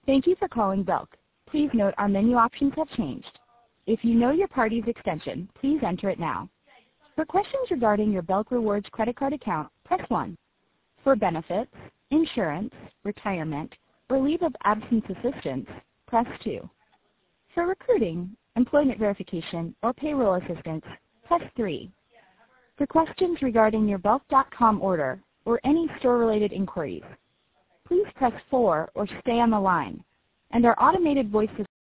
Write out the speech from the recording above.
Thank you for calling Belk. Please note our menu options have changed. If you know your party's extension, please enter it now. For questions regarding your Belk Rewards credit card account, press 1. For benefits, insurance, retirement, or leave of absence assistance, press 2. For recruiting, employment verification, or payroll assistance, press 3. For questions regarding your Belk.com order or any store-related inquiries, please press 4 or stay on the line, and our automated voice